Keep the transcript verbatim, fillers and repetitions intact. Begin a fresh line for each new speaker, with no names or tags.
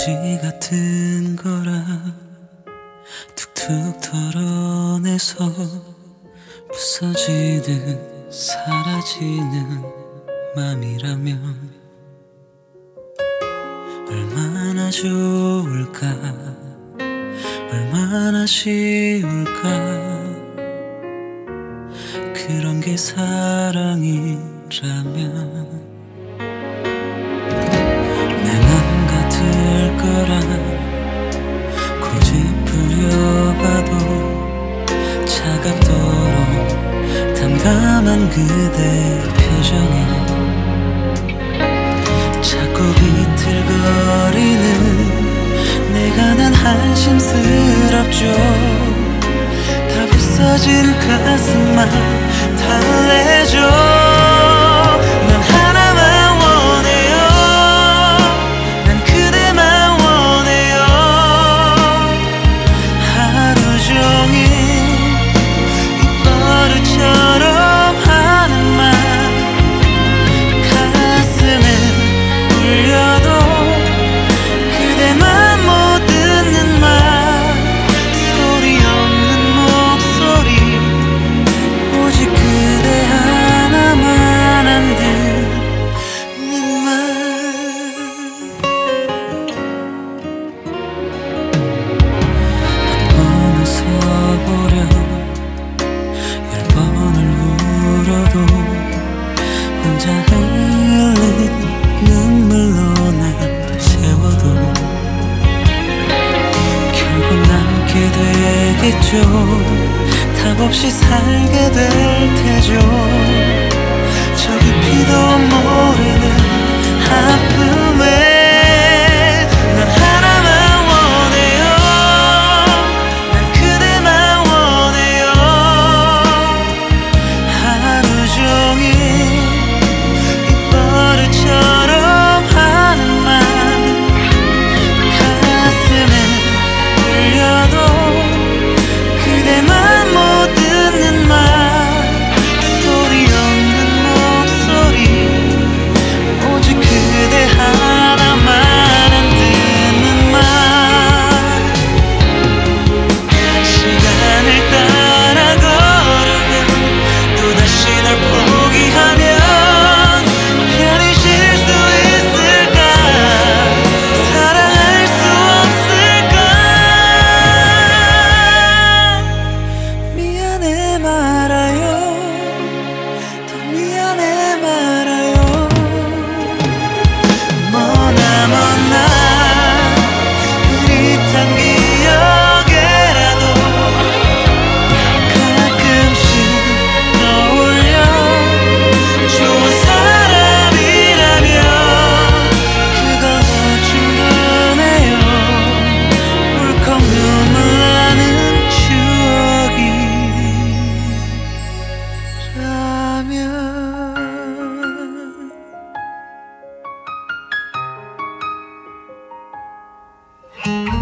먼지 같은 거라 툭툭 털어내서 부서지듯 사라지는 맘이라면 얼마나 좋을까, 얼마나 쉬울까. 그런 게 사랑이라면 내 맘 같을 거라 고집부려봐도 차갑도록 담담한 그대 표정에 자꾸 비틀거리는 내가 난 한심스럽죠. 다 부서진 가슴만 달래줘. 난 하나만 원해요. 난 그대만 원해요. 하루 종일 입버릇처럼 하는 말 가슴에 울려도 그대만 못 듣는 말 소리 없는 목소리 오직 그대 하나만 안 듣는 말. 한 번 웃어보려 열 번을 울어도 혼자 흘린 눈물로 날 채워도 결국 남게 되겠죠. 답 없이 살게 될 테죠. 저 깊이도 모르는 아픔에 난 하나만 원해요. 난 그대만 원해요. 하루 종일 입버릇처럼 하는 말 가슴에 울려도 그대만 못 듣는 말 소리 없는 목소리 오직 그대 하나만 안 듣는 말. 시간을 따라 걸으면 또다시 널 포기하면 편해질 수 있을까. 사랑할 수 없을까. 미안해 말아요. 더 미안해 말아요. 머나먼나 흐릿한 기억에라도 가끔씩 떠올려 좋은 사람이라면 그걸로 충분해요. 울컥 눈물 나는 추억이라면